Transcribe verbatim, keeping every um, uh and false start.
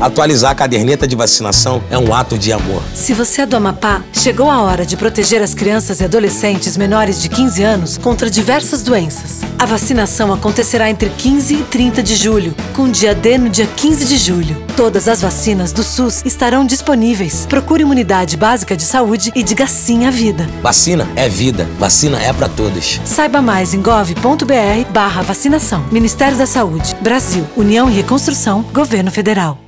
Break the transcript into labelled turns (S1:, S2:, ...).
S1: Atualizar a caderneta de vacinação é um ato de amor.
S2: Se você é do Amapá, chegou a hora de proteger as crianças e adolescentes menores de quinze anos contra diversas doenças. A vacinação acontecerá entre quinze e trinta de julho, com dia D no dia quinze de julho. Todas as vacinas do SUS estarão disponíveis. Procure uma unidade básica de saúde e diga sim à vida.
S1: Vacina é vida. Vacina é para todos.
S2: Saiba mais em gov.br barra vacinação. Ministério da Saúde, Brasil, União e Reconstrução, Governo Federal.